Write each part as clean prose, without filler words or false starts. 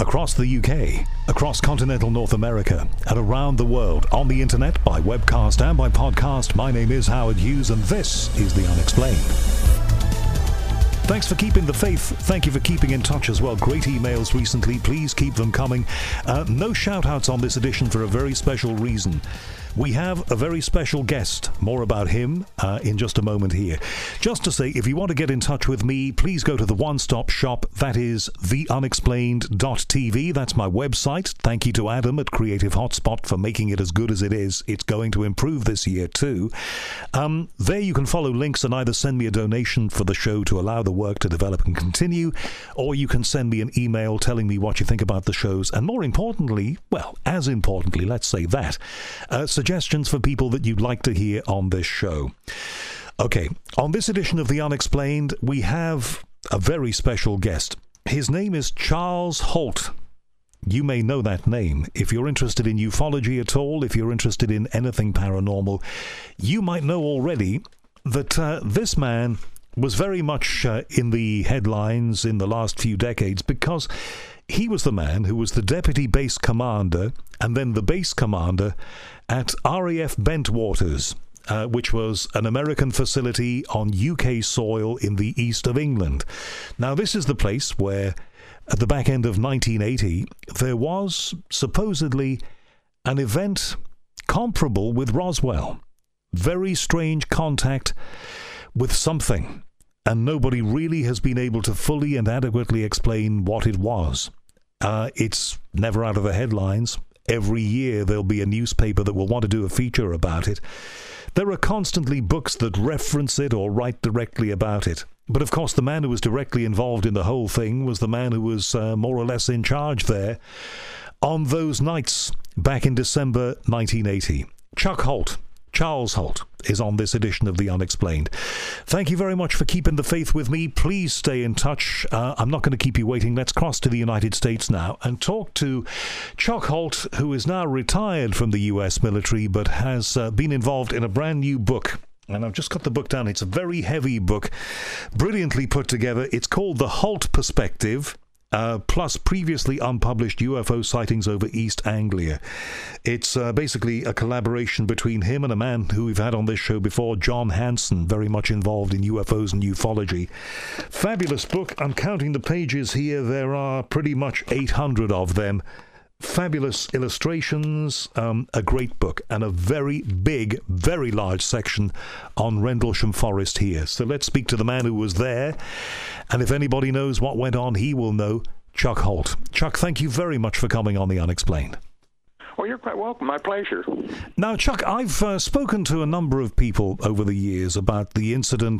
across the UK, across continental North America, and around the world on the internet, by webcast and by podcast. My name is Howard Hughes, and this is The Unexplained. Thanks for keeping the faith. Thank you for keeping in touch as well. Great emails recently. Please keep them coming. No shout-outs on this edition for a very special reason. We have a very special guest. More about him in just a moment here. Just to say, if you want to get in touch with me, please go to the one-stop shop. That is theunexplained.tv. That's my website. Thank you to Adam at Creative Hotspot for making it as good as it is. It's going to improve this year too. There you can follow links and either send me a donation for the show to allow the work to develop and continue, or you can send me an email telling me what you think about the shows, and more importantly, well, as importantly, let's say that, suggestions for people that you'd like to hear on this show. Okay, on this edition of The Unexplained, we have a very special guest. His name is Charles Holt. You may know that name. If you're interested in ufology at all, if you're interested in anything paranormal, you might know already that this man was very much in the headlines in the last few decades because he was the man who was the deputy base commander and then the base commander at RAF Bentwaters, which was an American facility on UK soil in the east of England. Now, this is the place where, at the back end of 1980, there was supposedly an event comparable with Roswell. Very strange contact with something, and nobody really has been able to fully and adequately explain what it was. It's never out of the headlines. Every year there'll be a newspaper that will want to do a feature about it. There are constantly books that reference it or write directly about it. But of course the man who was directly involved in the whole thing was the man who was more or less in charge there on those nights back in December 1980. Chuck Holt. Charles Holt is on this edition of The Unexplained. Thank you very much for keeping the faith with me. Please stay in touch. I'm not going to keep you waiting. Let's cross to the United States now and talk to Chuck Holt, who is now retired from the U.S. military, but has been involved in a brand new book. And I've just got the book down. It's a very heavy book, brilliantly put together. It's called The Holt Perspective, plus previously unpublished UFO sightings over East Anglia. It's basically a collaboration between him and a man who we've had on this show before, John Hanson, very much involved in UFOs and ufology. Fabulous book. I'm counting the pages here. There are pretty much 800 of them. Fabulous illustrations, a great book, and a very big, very large section on Rendlesham Forest here. So let's speak to the man who was there, and if anybody knows what went on, he will know. Chuck Holt. Chuck, thank you very much for coming on The Unexplained. Well, you're quite welcome. My pleasure. Now, Chuck, I've spoken to a number of people over the years about the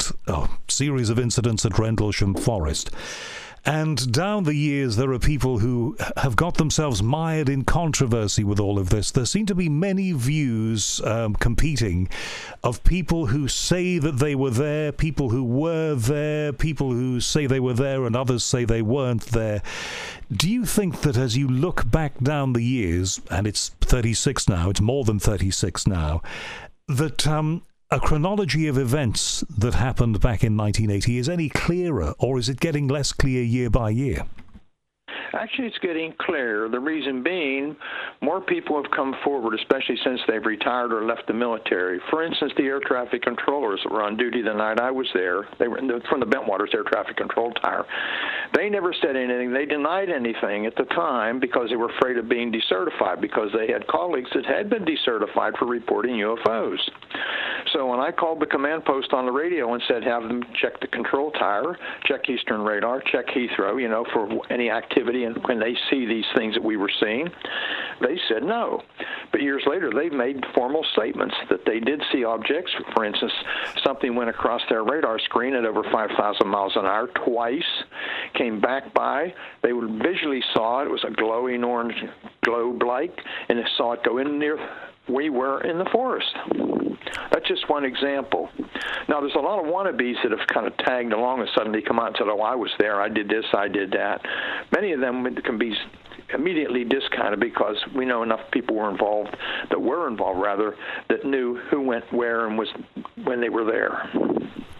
series of incidents at Rendlesham Forest. And down the years, there are people who have got themselves mired in controversy with all of this. There seem to be many views competing of people who say that they were there, people who were there, people who say they were there, and others say they weren't there. Do you think that as you look back down the years, and it's 36 now, it's more than 36 now, that a chronology of events that happened back in 1980 is any clearer, or is it getting less clear year by year? Actually, it's getting clear. The reason being, more people have come forward, especially since they've retired or left the military. For instance, the air traffic controllers that were on duty the night I was there, they were from the Bentwaters Air Traffic Control Tower. They never said anything. They denied anything at the time because they were afraid of being decertified, because they had colleagues that had been decertified for reporting UFOs. So when I called the command post on the radio and said, have them check the control tower, check Eastern Radar, check Heathrow, for any activity, and when they see these things that we were seeing, they said no. But years later, they've made formal statements that they did see objects. For instance, something went across their radar screen at over 5,000 miles an hour twice, came back by. They visually saw it. It was a glowing orange globe-like, and they saw it go in near we were in the forest. That's just one example. Now, there's a lot of wannabes that have kind of tagged along and suddenly come out and said, oh, I was there, I did this, I did that. Many of them can be immediately discounted because we know enough people were involved, that knew who went where and was when they were there.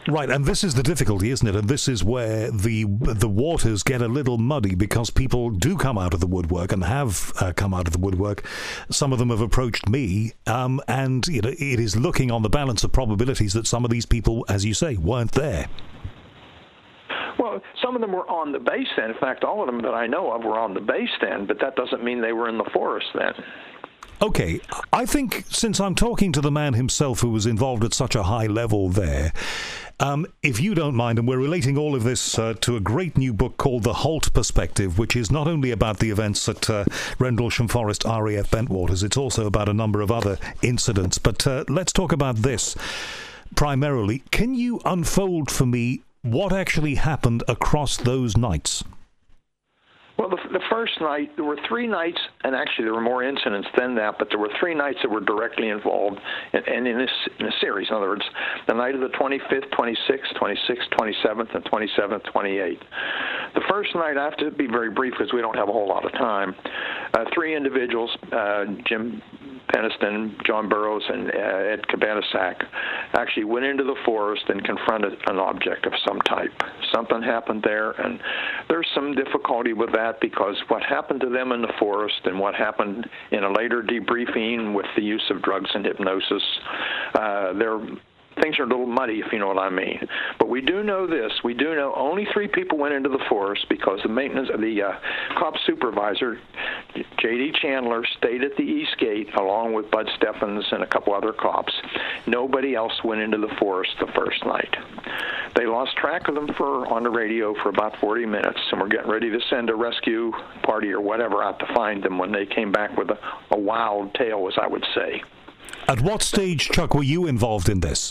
Right, and this is the difficulty, isn't it? And this is where the waters get a little muddy, because people do come out of the woodwork and have come out of the woodwork. Some of them have approached me, and it is looking on the balance of probabilities that some of these people, as you say, weren't there. Well, some of them were on the base then. In fact, all of them that I know of were on the base then, but that doesn't mean they were in the forest then. Okay, I think since I'm talking to the man himself who was involved at such a high level there, if you don't mind, and we're relating all of this to a great new book called The Holt Perspective, which is not only about the events at Rendlesham Forest RAF Bentwaters, it's also about a number of other incidents. But let's talk about this primarily. Can you unfold for me what actually happened across those nights? Well, the first night, there were 3 nights, and actually there were more incidents than that, but there were 3 nights that were directly involved in a series. In other words, the night of the 25th, 26th, 26th, 27th, and 27th, 28th. The first night, I have to be very brief because we don't have a whole lot of time. 3 individuals, Jim Peniston, John Burroughs, and Ed Cabanasac, actually went into the forest and confronted an object of some type. Something happened there, and there's some difficulty with that because what happened to them in the forest and what happened in a later debriefing with the use of drugs and hypnosis, things are a little muddy, if you know what I mean. But we do know this. We do know only 3 people went into the forest because the cop supervisor, J.D. Chandler, stayed at the East Gate along with Bud Steffens and a couple other cops. Nobody else went into the forest the first night. They lost track of them on the radio for about 40 minutes, and were getting ready to send a rescue party or whatever out to find them when they came back with a wild tale, as I would say. At what stage, Chuck, were you involved in this?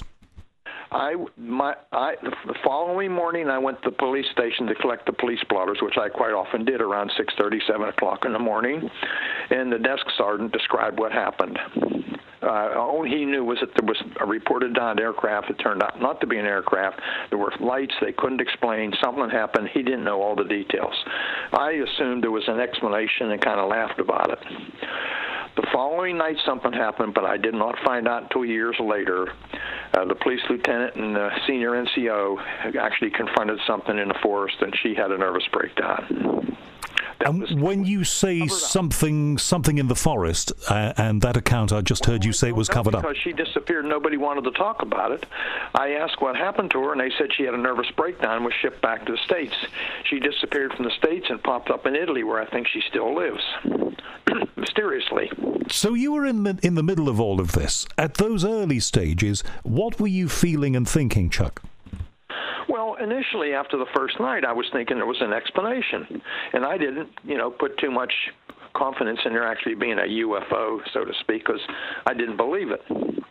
The following morning, I went to the police station to collect the police blotters, which I quite often did around 6:30, 7 o'clock in the morning, and the desk sergeant described what happened. All he knew was that there was a reported downed aircraft. It turned out not to be an aircraft. There were lights they couldn't explain. Something happened. He didn't know all the details. I assumed there was an explanation and kind of laughed about it. The following night, something happened, but I did not find out until years later. The police lieutenant and the senior NCO actually confronted something in the forest, and she had a nervous breakdown. And when you say something in the forest, and that account I just heard you say was covered up. Because she disappeared, nobody wanted to talk about it. I asked what happened to her, and they said she had a nervous breakdown and was shipped back to the States. She disappeared from the States and popped up in Italy, where I think she still lives, mysteriously. So you were in the middle of all of this. At those early stages, what were you feeling and thinking, Chuck? Well, initially, after the first night, I was thinking there was an explanation, and I didn't, put too much confidence in there actually being a UFO, so to speak, because I didn't believe it.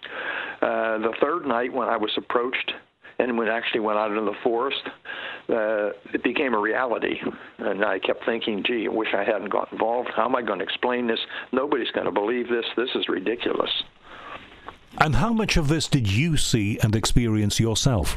The third night, when I was approached and when I actually went out into the forest, it became a reality, and I kept thinking, gee, I wish I hadn't got involved. How am I going to explain this? Nobody's going to believe this. This is ridiculous. And how much of this did you see and experience yourself?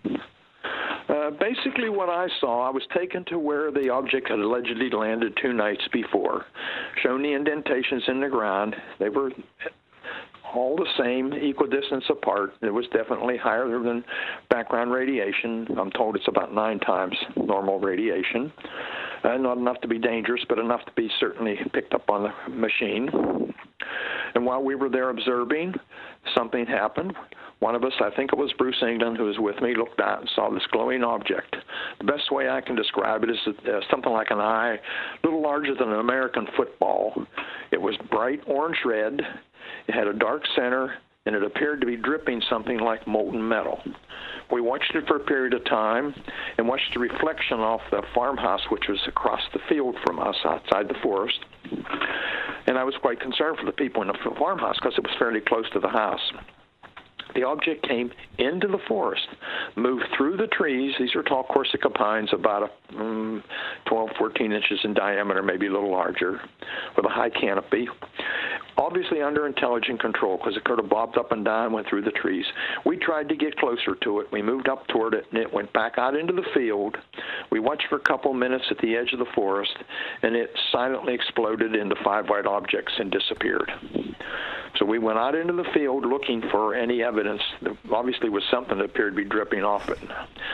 Basically what I saw, I was taken to where the object had allegedly landed 2 nights before, shown the indentations in the ground. They were all the same, equidistance apart. It was definitely higher than background radiation. I'm told it's about 9 times normal radiation. Not enough to be dangerous, but enough to be certainly picked up on the machine. And while we were there observing, something happened. One of us, I think it was Bruce England, who was with me, looked out and saw this glowing object. The best way I can describe it is something like an eye, a little larger than an American football. It was bright orange-red. It had a dark center, and it appeared to be dripping something like molten metal. We watched it for a period of time and watched the reflection off the farmhouse, which was across the field from us outside the forest. And I was quite concerned for the people in the farmhouse because it was fairly close to the house. The object came into the forest, moved through the trees. These are tall Corsica pines, about 12, 14 inches in diameter, maybe a little larger, with a high canopy, obviously under intelligent control because it could have bobbed up and down and went through the trees. We tried to get closer to it. We moved up toward it, and it went back out into the field. We watched for a couple minutes at the edge of the forest, and it silently exploded into 5 white objects and disappeared. So we went out into the field looking for any evidence. There obviously was something that appeared to be dripping off it.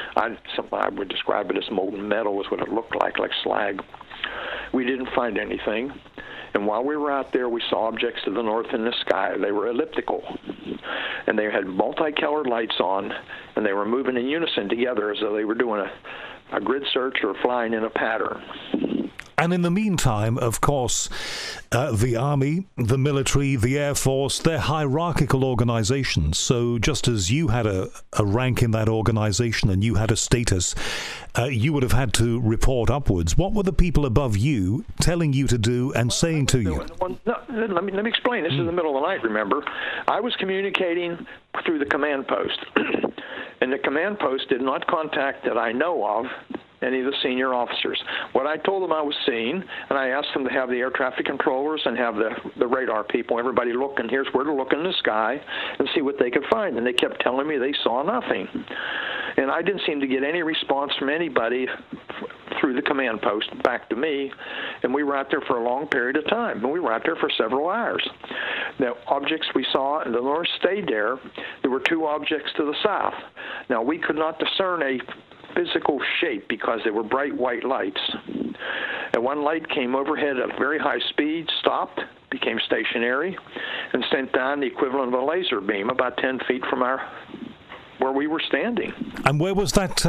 I would describe it as molten metal is what it looked like slag. We didn't find anything. And while we were out there, we saw objects to the north in the sky. They were elliptical, and they had multicolored lights on, and they were moving in unison together as though they were doing a grid search or flying in a pattern. And in the meantime, of course, the Army, the military, the Air Force, they're hierarchical organizations. So just as you had a rank in that organization and you had a status, you would have had to report upwards. What were the people above you telling you to do and saying to you? Well, no, let me explain. This is the middle of the night, remember. I was communicating through the command post, and the command post did not contact that I know of any of the senior officers. What I told them I was seeing, and I asked them to have the air traffic controllers and have the radar people, everybody look, and here's where to look in the sky and see what they could find. And they kept telling me they saw nothing. And I didn't seem to get any response from anybody through the command post back to me. And we were out there for a long period of time. And we were out there for several hours. The objects we saw in the north stayed there. There were 2 objects to the south. Now, we could not discern a physical shape because they were bright white lights. And one light came overhead at very high speed, stopped, became stationary, and sent down the equivalent of a laser beam about 10 feet from where we were standing. And where was that?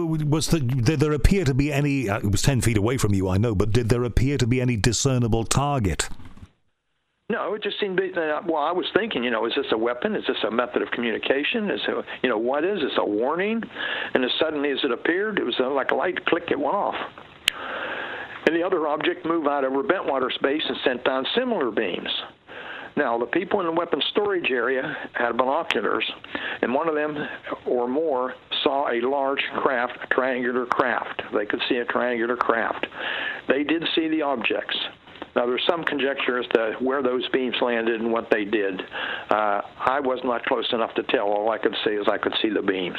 Did there appear to be any? It was 10 feet away from you, I know, but did there appear to be any discernible target? No, it just seemed to be, I was thinking, is this a weapon? Is this a method of communication? What is this, a warning? And as suddenly as it appeared, it was like a light click, it went off. And the other object moved out over Bentwater Base and sent down similar beams. Now, the people in the weapons storage area had binoculars, and one of them or more saw a large craft, a triangular craft. They could see a triangular craft. They did see the objects. Now, there's some conjecture as to where those beams landed and what they did. I was not close enough to tell. All I could say is I could see the beams.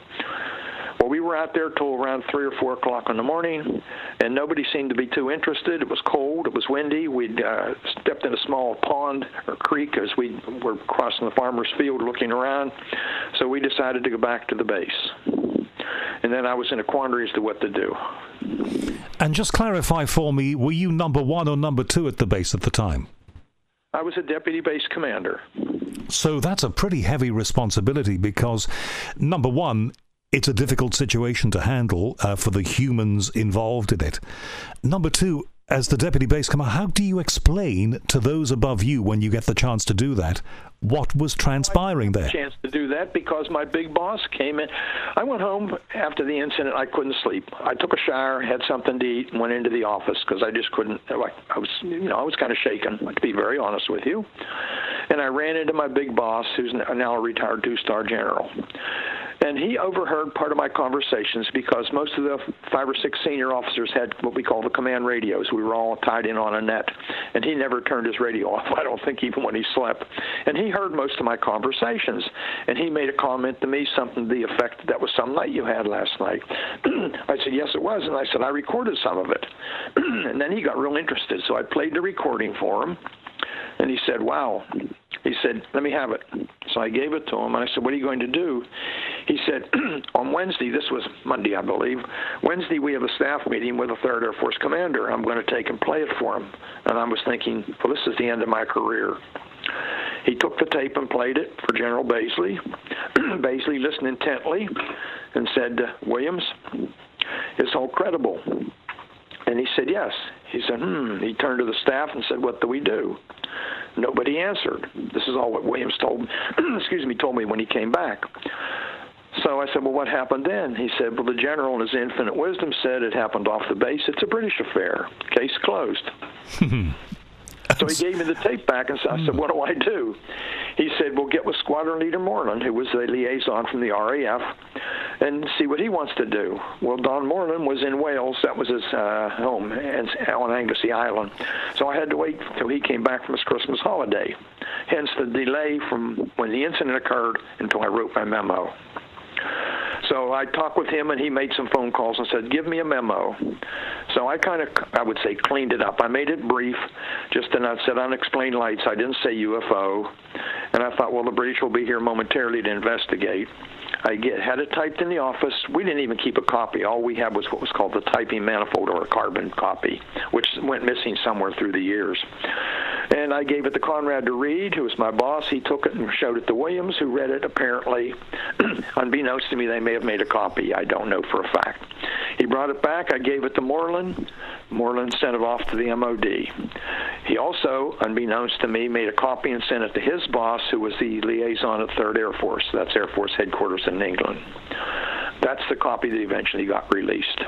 Well, we were out there till around 3 or 4 o'clock in the morning, and nobody seemed to be too interested. It was cold. It was windy. We'd stepped in a small pond or creek as we were crossing the farmer's field looking around. So we decided to go back to the base. And then I was in a quandary as to what to do. And just clarify for me, were you number 1 or number 2 at the base at the time? I was a deputy base commander. So that's a pretty heavy responsibility because, number 1, it's a difficult situation to handle for the humans involved in it. Number 2, as the deputy base commander, how do you explain to those above you when you get the chance to do that what was transpiring there? Chance to do that because my big boss came in. I went home after the incident. I couldn't sleep. I took a shower, had something to eat, and went into the office because I just couldn't. I was kind of shaken, to be very honest with you. And I ran into my big boss, who's now a retired 2-star general. And he overheard part of my conversations because most of the 5 or 6 senior officers had what we call the command radios. We were all tied in on a net. And he never turned his radio off, I don't think, even when he slept. And he heard most of my conversations. And he made a comment to me, something to the effect, that was some night you had last night. I said, yes, it was. And I said, I recorded some of it. And then he got real interested. So I played the recording for him. And he said, wow. He said, let me have it. So I gave it to him, and I said, what are you going to do? He said, on Wednesday, this was Monday, I believe, Wednesday we have a staff meeting with a 3rd Air Force commander. I'm going to take and play it for him. And I was thinking, well, this is the end of my career. He took the tape and played it for General Baisley. Baisley listened intently and said, Williams, it's all credible. And he said, yes. He said, He turned to the staff and said, what do we do? Nobody answered. This is all what Williams told me when he came back. So I said, well, what happened then? He said, well, the general in his infinite wisdom said it happened off the base. It's a British affair. Case closed. So he gave me the tape back, and so I said, what do I do? He said, well, get with Squadron Leader Moreland, who was the liaison from the RAF, and see what he wants to do. Well, Don Moreland was in Wales. That was his home on Anglesey Island. So I had to wait till he came back from his Christmas holiday. Hence the delay from when the incident occurred until I wrote my memo. So I talked with him, and he made some phone calls and said, give me a memo. So I would say, cleaned it up. I made it brief, just and I said unexplained lights. I didn't say UFO. And I thought, well, the British will be here momentarily to investigate. I had it typed in the office. We didn't even keep a copy. All we had was what was called the typing manifold, or a carbon copy, which went missing somewhere through the years. And I gave it to Conrad to read, who was my boss. He took it and showed it to Williams, who read it apparently. Unbeknownst to me, they may have made a copy. I don't know for a fact. He brought it back. I gave it to Moreland. Moreland sent it off to the MOD. He also, unbeknownst to me, made a copy and sent it to his boss, who was the liaison at 3rd Air Force. That's Air Force headquarters in England. That's the copy that eventually got released.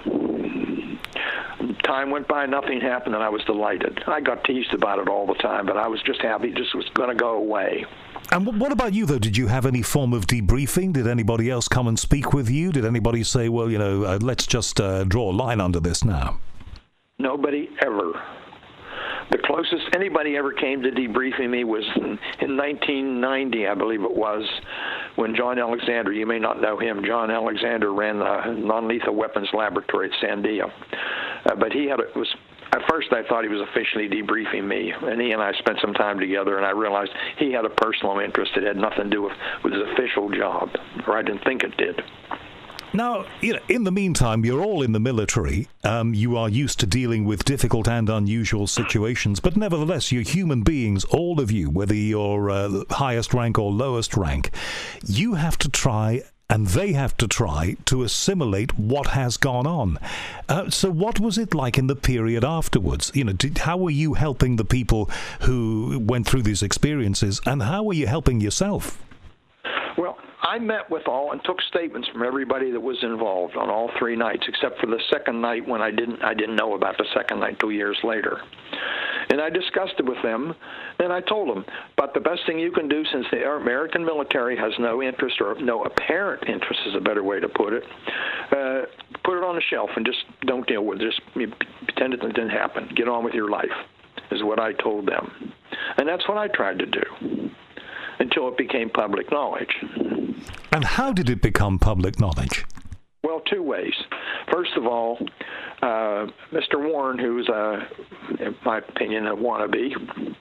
Time went by, nothing happened, and I was delighted. I got teased about it all the time, but I was just happy it just was going to go away. And what about you, though? Did you have any form of debriefing? Did anybody else come and speak with you? Did anybody say, well, let's just draw a line under this now? Nobody ever. The closest anybody ever came to debriefing me was in 1990, I believe it was, when John Alexander, you may not know him, John Alexander ran the non-lethal weapons laboratory at Sandia. But at first I thought he was officially debriefing me, and he and I spent some time together, and I realized he had a personal interest that had nothing to do with his official job, or I didn't think it did. Now, in the meantime, you're all in the military. You are used to dealing with difficult and unusual situations, but nevertheless, you're human beings, all of you, whether you're highest rank or lowest rank. You have to try, and they have to try, to assimilate what has gone on. So what was it like in the period afterwards? How were you helping the people who went through these experiences, and how were you helping yourself? Well, I met with all and took statements from everybody that was involved on all 3 nights, except for the second night when I didn't know about the second night 2 years later. And I discussed it with them, and I told them, but the best thing you can do, since the American military has no interest, or no apparent interest is a better way to put it, put it on a shelf and just don't deal with it. Just pretend it didn't happen. Get on with your life, is what I told them. And that's what I tried to do, until it became public knowledge. And how did it become public knowledge? Well, 2 ways. First of all, Mr. Warren, who's, in my opinion, a wannabe,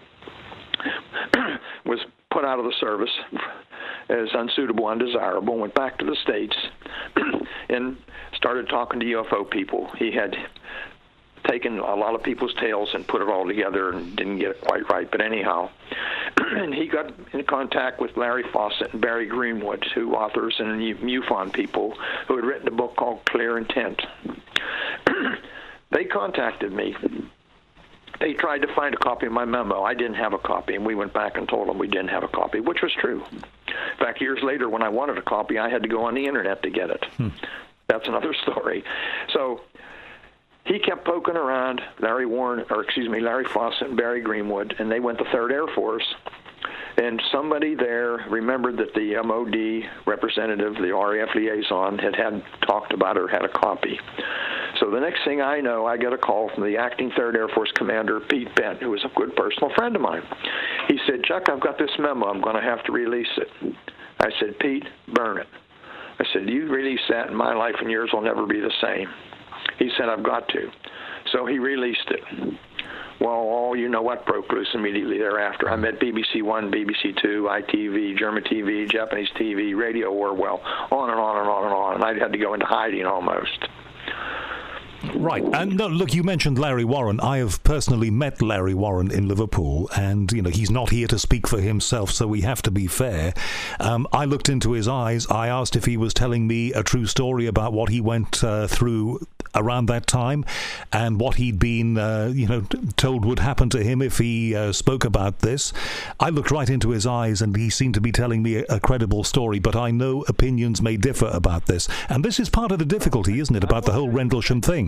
was put out of the service as unsuitable, undesirable, went back to the States and started talking to UFO people. He had taken a lot of people's tales and put it all together and didn't get it quite right, but anyhow. And he got in contact with Larry Fawcett and Barry Greenwood, two authors and MUFON people who had written a book called Clear Intent. They contacted me. They tried to find a copy of my memo. I didn't have a copy, and we went back and told them we didn't have a copy, which was true. In fact, years later, when I wanted a copy, I had to go on the Internet to get it. That's another story. So he kept poking around, Larry Fawcett and Barry Greenwood, and they went to 3rd Air Force. And somebody there remembered that the MOD representative, the RAF liaison, had talked about it or had a copy. So the next thing I know, I get a call from the acting 3rd Air Force commander, Pete Bent, who was a good personal friend of mine. He said, "Chuck, I've got this memo. I'm going to have to release it." I said, "Pete, burn it." I said, "You release that, and my life and yours will never be the same." He said, "I've got to." So he released it. Well, you know what broke loose immediately thereafter. I met BBC One, BBC Two, ITV, German TV, Japanese TV, Radio Orwell, on and on and on and on. And I had to go into hiding almost. Right. And no, look, you mentioned Larry Warren. I have personally met Larry Warren in Liverpool, and, he's not here to speak for himself, so we have to be fair. I looked into his eyes. I asked if he was telling me a true story about what he went through around that time and what he'd been, told would happen to him if he spoke about this. I looked right into his eyes, and he seemed to be telling me a credible story, but I know opinions may differ about this. And this is part of the difficulty, isn't it, about the whole Rendlesham thing?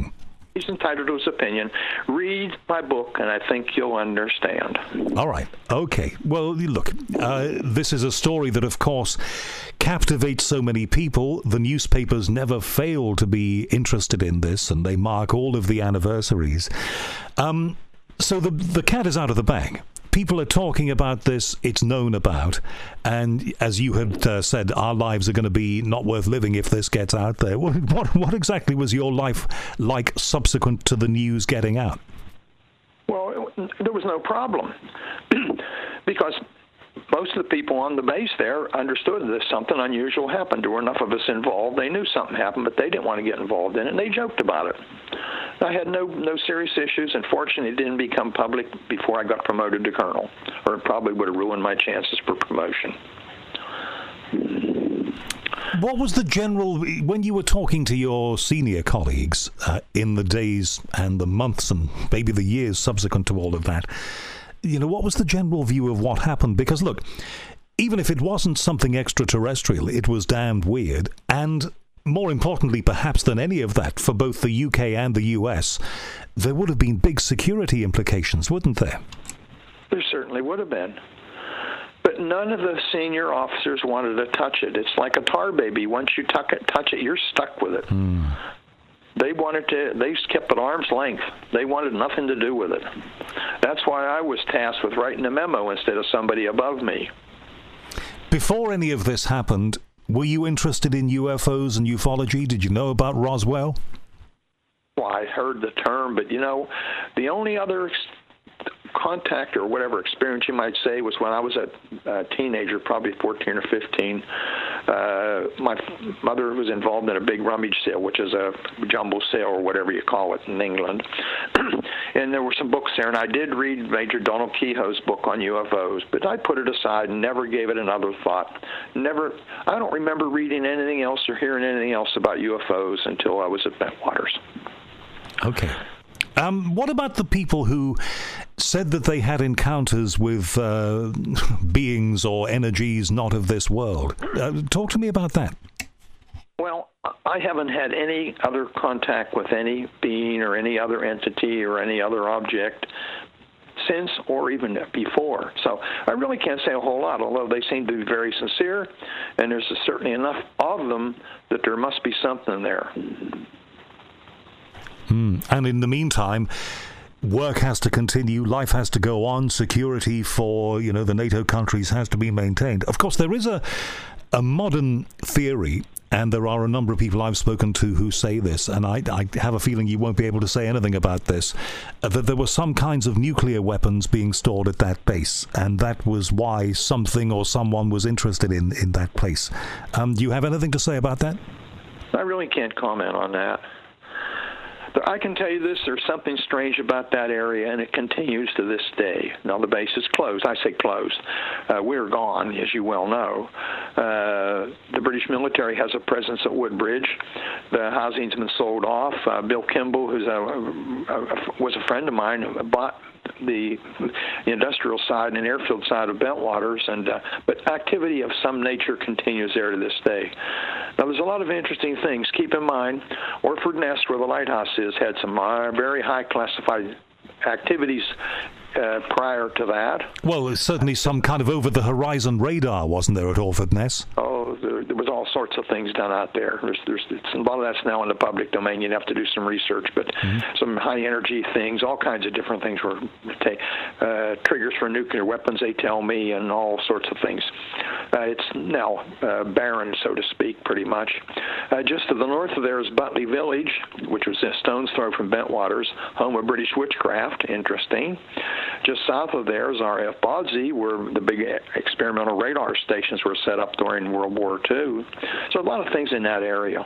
He's entitled to his opinion. Read my book, and I think you'll understand. All right. Okay. Well, look, this is a story that, of course, captivates so many people. The newspapers never fail to be interested in this, and they mark all of the anniversaries. So the cat is out of the bag. People are talking about this, it's known about, and as you had said, our lives are going to be not worth living if this gets out there. What exactly was your life like subsequent to the news getting out? Well, there was no problem, because most of the people on the base there understood that something unusual happened. There were enough of us involved. They knew something happened, but they didn't want to get involved in it, and they joked about it. I had no serious issues, and fortunately it didn't become public before I got promoted to colonel, or it probably would have ruined my chances for promotion. What was the general, when you were talking to your senior colleagues in the days and the months and maybe the years subsequent to all of that, what was the general view of what happened? Because, look, even if it wasn't something extraterrestrial, it was damned weird, and more importantly, perhaps than any of that, for both the UK and the US, there would have been big security implications, wouldn't there? There certainly would have been. But none of the senior officers wanted to touch it. It's like a tar baby. Once you touch it, you're stuck with it. They kept at arm's length. They wanted nothing to do with it. That's why I was tasked with writing a memo instead of somebody above me. Before any of this happened, were you interested in UFOs and ufology? Did you know about Roswell? Well, I heard the term, but, the only other contact or whatever experience you might say was when I was a teenager, probably 14 or 15. My mother was involved in a big rummage sale, which is a jumble sale or whatever you call it in England. And there were some books there, and I did read Major Donald Kehoe's book on UFOs, but I put it aside and never gave it another thought. I don't remember reading anything else or hearing anything else about UFOs until I was at Bentwaters. Okay. What about the people who said that they had encounters with beings or energies not of this world? Talk to me about that. Well, I haven't had any other contact with any being or any other entity or any other object since or even before. So I really can't say a whole lot, although they seem to be very sincere, and there's certainly enough of them that there must be something there. And in the meantime, work has to continue, life has to go on, security for, the NATO countries has to be maintained. Of course, there is a modern theory, and there are a number of people I've spoken to who say this, and I have a feeling you won't be able to say anything about this, that there were some kinds of nuclear weapons being stored at that base, and that was why something or someone was interested in that place. Do you have anything to say about that? I really can't comment on that. But I can tell you this, there's something strange about that area, and it continues to this day. Now, the base is closed. I say closed. We're gone, as you well know. The British military has a presence at Woodbridge. The housing's been sold off. Bill Kimball, who was a friend of mine, bought the industrial side and airfield side of Bentwaters, but activity of some nature continues there to this day. Now, there's a lot of interesting things. Keep in mind, Orford Nest, where the lighthouse is, had some very high classified activities prior to that. Well, there's certainly some kind of over-the-horizon radar, wasn't there, at Orford Nest? Oh, there was all sorts of things done out there. A lot of that's now in the public domain. You'd have to do some research, but some high-energy things, all kinds of different things were triggers for nuclear weapons, they tell me, and all sorts of things. It's now barren, so to speak, pretty much. Just to the north of there is Butley Village, which was a stone's throw from Bentwaters, home of British witchcraft. Interesting. Just south of there is RF Bodsey, where the big experimental radar stations were set up during World War II. So a lot of things in that area.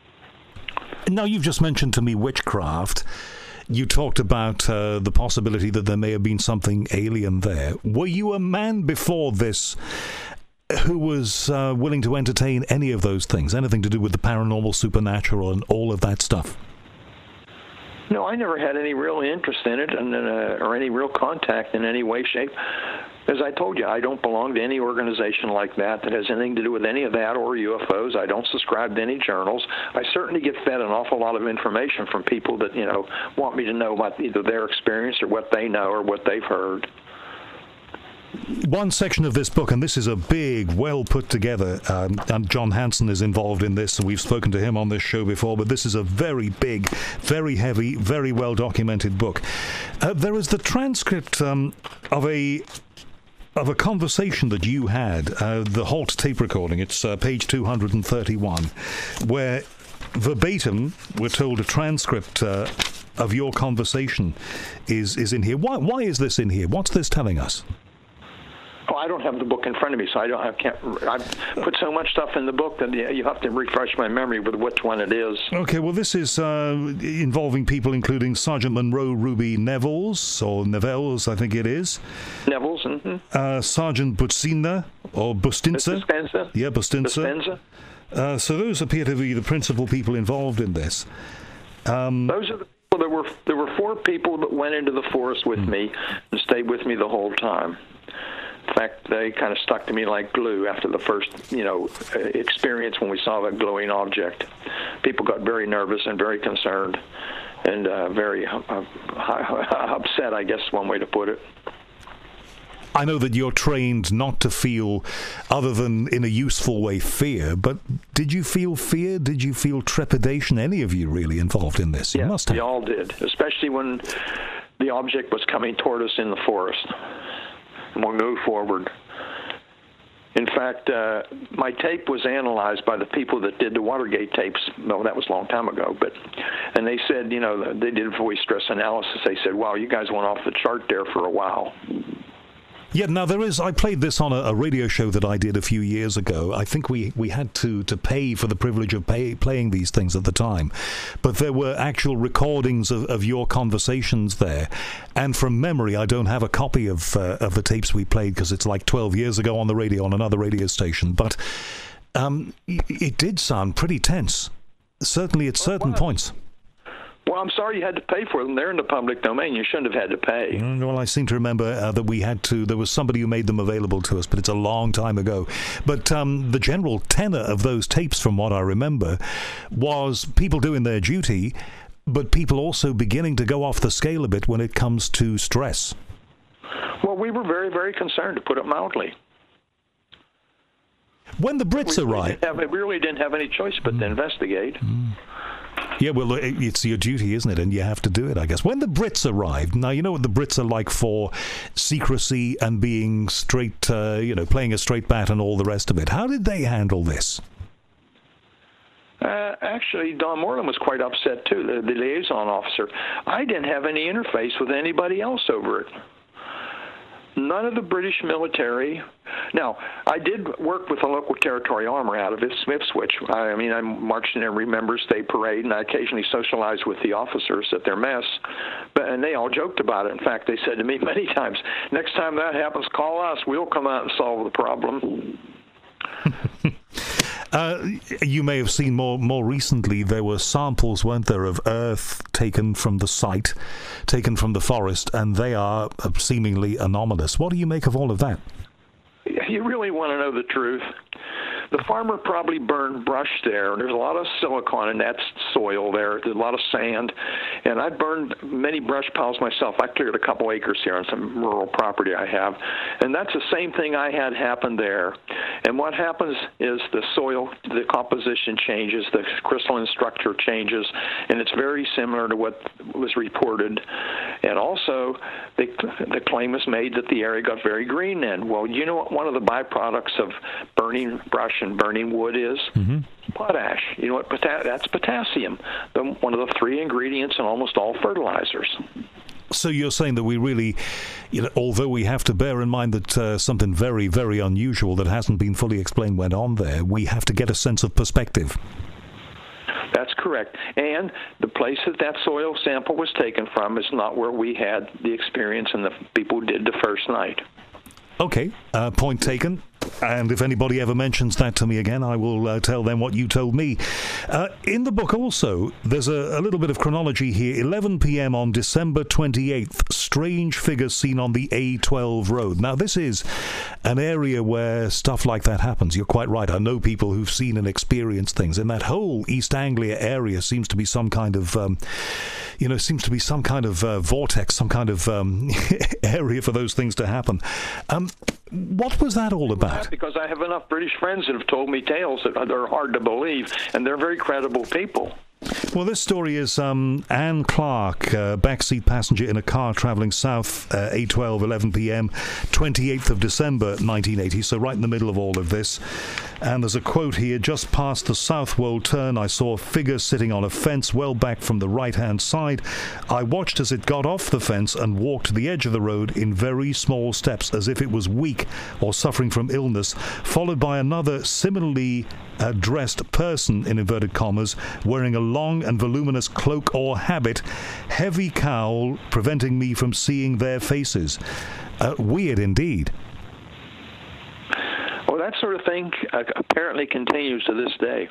Now, you've just mentioned to me witchcraft. You talked about the possibility that there may have been something alien there. Were you a man before this who was willing to entertain any of those things, anything to do with the paranormal, supernatural, and all of that stuff? No, I never had any real interest in it or any real contact in any way, shape. As I told you, I don't belong to any organization like that has anything to do with any of that or UFOs. I don't subscribe to any journals. I certainly get fed an awful lot of information from people that, want me to know about either their experience or what they know or what they've heard. One section of this book, and this is a big, well put together, and John Hansen is involved in this, and we've spoken to him on this show before, but this is a very big, very heavy, very well documented book. There is the transcript of a conversation that you had, the Halt tape recording. It's page 231, where verbatim we're told a transcript of your conversation is in here. Why is this in here? What's this telling us? Oh, I don't have the book in front of me, so I put so much stuff in the book that you have to refresh my memory with which one it is. Okay, well, this is involving people including Sergeant Monroe Ruby Nevels, I think it is. Nevels, mm-hmm. Sergeant Bustinza. Bustinza. Yeah, Bustinza. So those appear to be the principal people involved in this. Those are the people. There were 4 people that went into the forest with me and stayed with me the whole time. In fact, they kind of stuck to me like glue after the first, experience when we saw that glowing object. People got very nervous and very concerned and very upset, I guess, one way to put it. I know that you're trained not to feel, other than in a useful way, fear, but did you feel fear? Did you feel trepidation? Any of you really involved in this? You must have. We all did, especially when the object was coming toward us in the forest. And we'll move forward. In fact, my tape was analyzed by the people that did the Watergate tapes. No, that was a long time ago. And they said, they did voice stress analysis. They said, wow, you guys went off the chart there for a while. Yeah, now I played this on a radio show that I did a few years ago. I think we had to pay for the privilege of playing these things at the time. But there were actual recordings of your conversations there. And from memory, I don't have a copy of the tapes we played because it's like 12 years ago on the radio, on another radio station. But it did sound pretty tense, certainly at certain points. Well, I'm sorry you had to pay for them. They're in the public domain. You shouldn't have had to pay. Well, I seem to remember that we had to. There was somebody who made them available to us, but it's a long time ago. But the general tenor of those tapes, from what I remember, was people doing their duty, but people also beginning to go off the scale a bit when it comes to stress. Well, we were very, very concerned, to put it mildly. When the Brits arrived... We really didn't have any choice but to investigate. Yeah, well, it's your duty, isn't it? And you have to do it, I guess. When the Brits arrived, now you know what the Brits are like for secrecy and being straight, playing a straight bat and all the rest of it. How did they handle this? Actually, Don Moreland was quite upset, too, the liaison officer. I didn't have any interface with anybody else over it. None of the British military. Now, I did work with a local territory armor out of Ipswich. I marched in every Members' Day parade, and I occasionally socialized with the officers at their mess. And they all joked about it. In fact, they said to me many times, next time that happens, call us. We'll come out and solve the problem. You may have seen more recently, there were samples, weren't there, of earth taken from the site, taken from the forest, and they are seemingly anomalous. What do you make of all of that? You really want to know the truth? The farmer probably burned brush there. There's a lot of silicon in that soil there. There's a lot of sand. And I burned many brush piles myself. I cleared a couple acres here on some rural property I have. And that's the same thing I had happen there. And what happens is the soil, the composition changes, the crystalline structure changes, and it's very similar to what was reported. And also, the claim was made that the area got very green then. Well, you know what one of the byproducts of burning brush and burning wood is? Mm-hmm. Potash. You know what? That's potassium, one of the 3 ingredients in almost all fertilizers. So you're saying that we really, although we have to bear in mind that something very, very unusual that hasn't been fully explained went on there, we have to get a sense of perspective. That's correct. And the place that soil sample was taken from is not where we had the experience and the people did the first night. Okay, point taken. And if anybody ever mentions that to me again, I will tell them what you told me. In the book also, there's a little bit of chronology here. 11 p.m. on December 28th, strange figure seen on the A12 road. Now, this is an area where stuff like that happens. You're quite right. I know people who've seen and experienced things. And that whole East Anglia area seems to be some kind of, vortex, some kind of area for those things to happen. What was that all about? Because I have enough British friends that have told me tales that are hard to believe, and they're very credible people. Well, this story is Anne Clark, backseat passenger in a car travelling south, A12, 11 p.m., 28th of December 1980, so right in the middle of all of this. And there's a quote here: "Just past the Southwold turn, I saw a figure sitting on a fence well back from the right-hand side. I watched as it got off the fence and walked to the edge of the road in very small steps, as if it was weak or suffering from illness, followed by another similarly dressed person, in inverted commas, wearing a long and voluminous cloak or habit, heavy cowl preventing me from seeing their faces." Weird indeed. Well, that sort of thing apparently continues to this day.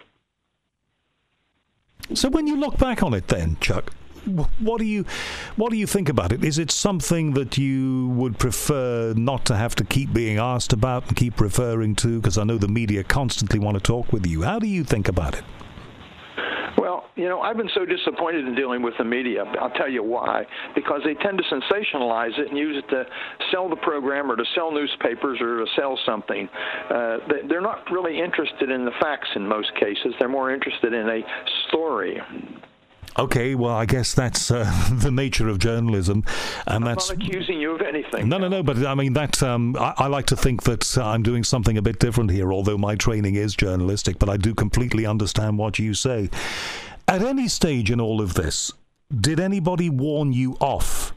So when you look back on it then, Chuck, what do you think about it? Is it something that you would prefer not to have to keep being asked about and keep referring to? Because I know the media constantly want to talk with you. How do you think about it? Well, I've been so disappointed in dealing with the media. I'll tell you why. Because they tend to sensationalize it and use it to sell the program or to sell newspapers or to sell something. They're not really interested in the facts in most cases. They're more interested in a story. Okay, well, I guess that's the nature of journalism, and I'm that's not accusing you of anything. No. But I mean that I like to think that I'm doing something a bit different here. Although my training is journalistic, but I do completely understand what you say. At any stage in all of this, did anybody warn you off?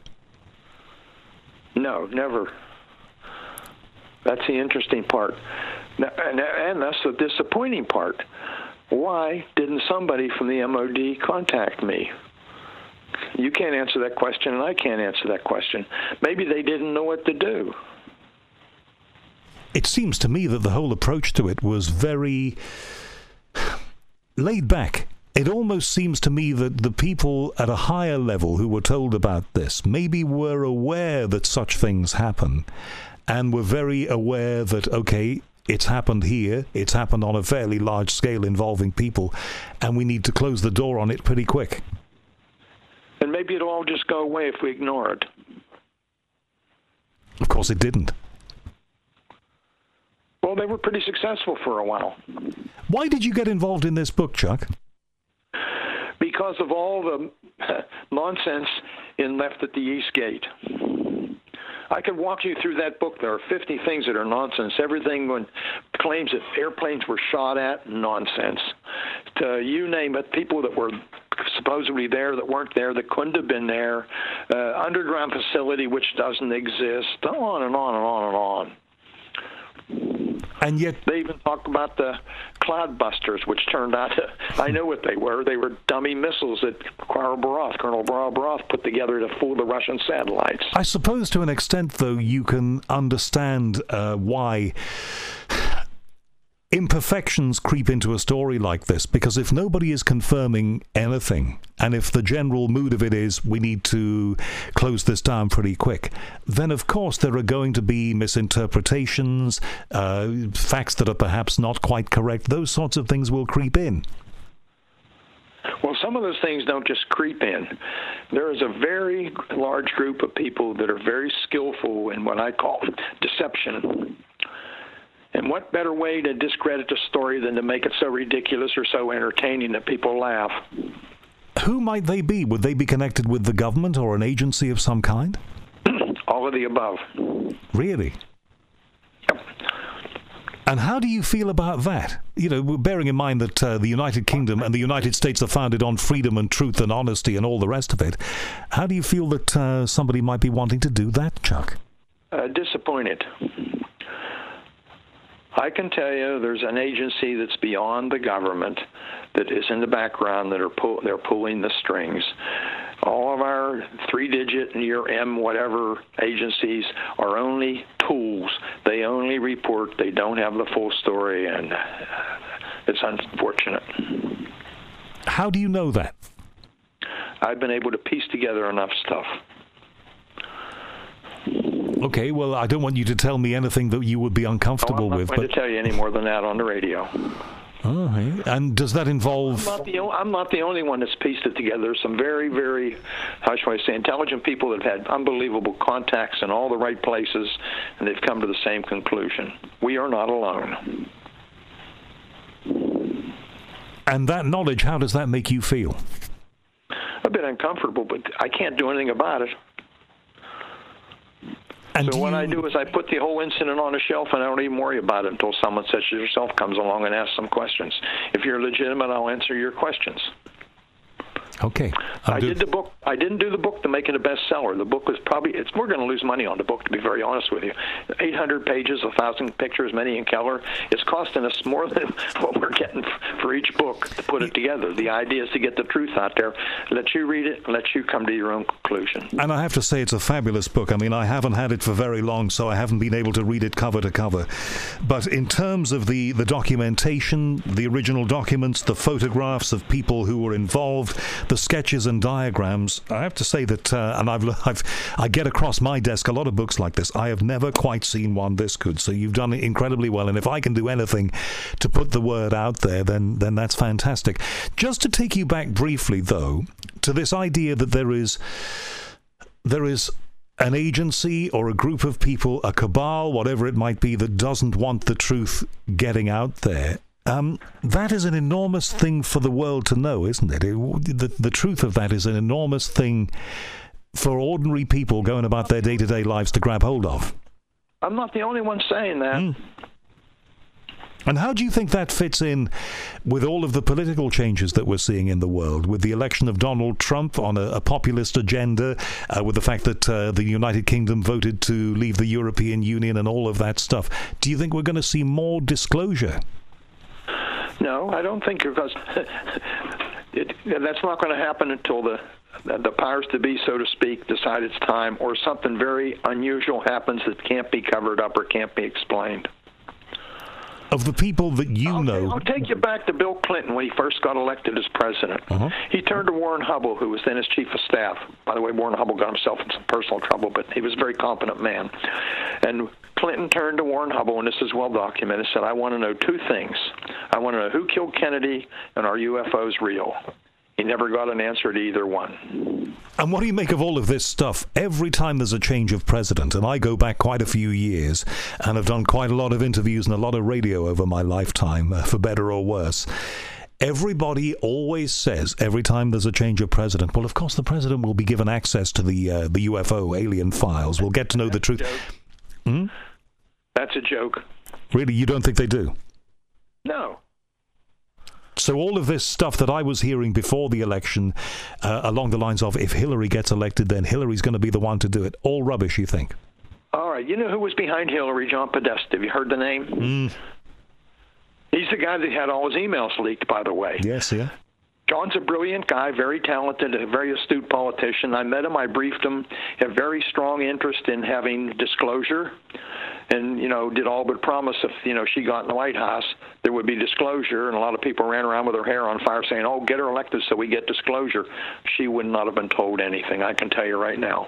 No, never. That's the interesting part, and that's the disappointing part. Why didn't somebody from the MOD contact me? You can't answer that question, and I can't answer that question. Maybe they didn't know what to do. It seems to me that the whole approach to it was very laid back. It almost seems to me that the people at a higher level who were told about this maybe were aware that such things happen, and were very aware that, okay, it's happened here, it's happened on a fairly large scale involving people, and we need to close the door on it pretty quick. And maybe it'll all just go away if we ignore it. Of course it didn't. Well, they were pretty successful for a while. Why did you get involved in this book, Chuck? Because of all the nonsense left at the East Gate. I could walk you through that book. There are 50 things that are nonsense. Everything when claims that airplanes were shot at, nonsense. You name it, people that were supposedly there that weren't there, that couldn't have been there, underground facility which doesn't exist, on and on and on and on. And yet they even talked about the Cloudbusters, which turned out to, I know what they were. They were dummy missiles that Colonel Barov put together to fool the Russian satellites. I suppose to an extent, though, you can understand why imperfections creep into a story like this, because if nobody is confirming anything, and if the general mood of it is we need to close this down pretty quick, then of course there are going to be misinterpretations, facts that are perhaps not quite correct. Those sorts of things will creep in. Well, some of those things don't just creep in. There is a very large group of people that are very skillful in what I call deception. And what better way to discredit a story than to make it so ridiculous or so entertaining that people laugh? Who might they be? Would they be connected with the government or an agency of some kind? All of the above. Really? Yep. And how do you feel about that? You know, bearing in mind that the United Kingdom and the United States are founded on freedom and truth and honesty and all the rest of it, how do you feel that somebody might be wanting to do that, Chuck? Disappointed. I can tell you there's an agency that's beyond the government that is in the background that they're pulling the strings. All of our 3-digit and your M whatever agencies are only tools. They only report. They don't have the full story, and it's unfortunate. How do you know that? I've been able to piece together enough stuff. Okay, well, I don't want you to tell me anything that you would be uncomfortable with. I'm not going to tell you any more than that on the radio. Oh, hey. And does that involve... I'm not the only one that's pieced it together. There's some very, very, how shall I say, intelligent people that have had unbelievable contacts in all the right places, and they've come to the same conclusion. We are not alone. And that knowledge, how does that make you feel? A bit uncomfortable, but I can't do anything about it. And so what I do is I put the whole incident on a shelf, and I don't even worry about it until someone such as yourself comes along and asks some questions. If you're legitimate, I'll answer your questions. Okay. I did the book. I didn't do the book to make it a bestseller. The book was probably, we're going to lose money on the book, to be very honest with you. 800 pages, 1,000 pictures, many in color. It's costing us more than what we're getting for each book to put it together. The idea is to get the truth out there, let you read it, let you come to your own conclusion. And I have to say it's a fabulous book. I mean, I haven't had it for very long, so I haven't been able to read it cover to cover. But in terms of the documentation, the original documents, the photographs of people who were involved, the sketches and diagrams, I have to say that, and I get across my desk a lot of books like this. I have never quite seen one this good. So you've done it incredibly well. And if I can do anything to put the word out there, then that's fantastic. Just to take you back briefly, though, to this idea that there is an agency or a group of people, a cabal, whatever it might be, that doesn't want the truth getting out there. That is an enormous thing for the world to know, isn't it? The truth of that is an enormous thing for ordinary people going about their day-to-day lives to grab hold of. I'm not the only one saying that. And how do you think that fits in with all of the political changes that we're seeing in the world, with the election of Donald Trump on a populist agenda, with the fact that the United Kingdom voted to leave the European Union and all of that stuff? Do you think we're going to see more disclosure? No, I don't think, because that's not going to happen until the powers to be, so to speak, decide it's time, or something very unusual happens that can't be covered up or can't be explained. Of the people that I'll take you back to Bill Clinton when he first got elected as president. He turned to Warren Hubble, who was then his chief of staff. By the way, Warren Hubble got himself in some personal trouble, but he was a very competent man. And Clinton turned to Warren Hubble, and this is well documented, said, I want to know two things. I want to know who killed Kennedy, and are UFOs real? He never got an answer to either one. And what do you make of all of this stuff? Every time there's a change of president, and I go back quite a few years and have done quite a lot of interviews and a lot of radio over my lifetime, for better or worse, everybody always says, every time there's a change of president, well, of course, the president will be given access to the UFO alien files. We'll get to know the truth. That's a joke. Really? You don't think they do? No. So all of this stuff that I was hearing before the election, along the lines of, if Hillary gets elected, then Hillary's going to be the one to do it. All rubbish, you think? All right. You know who was behind Hillary? John Podesta. Have you heard the name? He's the guy that had all his emails leaked, by the way. Yes, yeah. John's a brilliant guy, very talented, a very astute politician. I met him, I briefed him, had very strong interest in having disclosure, and, did all but promise if, she got in the White House, there would be disclosure, and a lot of people ran around with their hair on fire saying, oh, get her elected so we get disclosure. She would not have been told anything, I can tell you right now.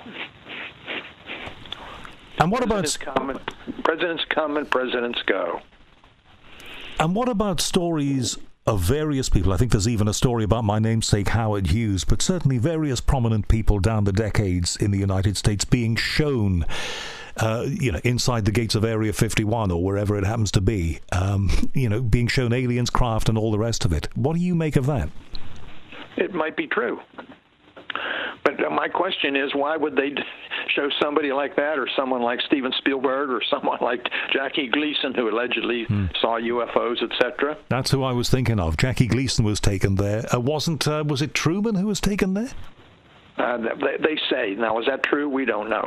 And what about... Presidents come and presidents go. And what about stories of various people? I think there's even a story about my namesake Howard Hughes, but certainly various prominent people down the decades in the United States being shown, inside the gates of Area 51 or wherever it happens to be, being shown aliens, craft, and all the rest of it. What do you make of that? It might be true. But my question is, why would they show somebody like that, or someone like Steven Spielberg, or someone like Jackie Gleason, who allegedly saw UFOs, etc.? That's who I was thinking of. Jackie Gleason was taken there. Was it Truman who was taken there? They say. Now, is that true? We don't know.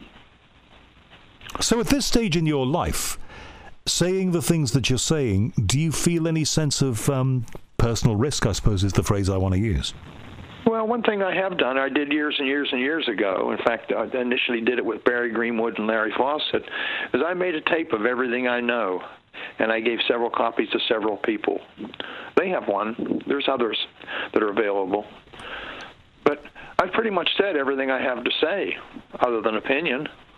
So at this stage in your life, saying the things that you're saying, do you feel any sense of personal risk, I suppose is the phrase I want to use? Well, one thing I have done, I did years and years and years ago, in fact, I initially did it with Barry Greenwood and Larry Fawcett, is I made a tape of everything I know, and I gave several copies to several people. They have one. There's others that are available. But I've pretty much said everything I have to say, other than opinion.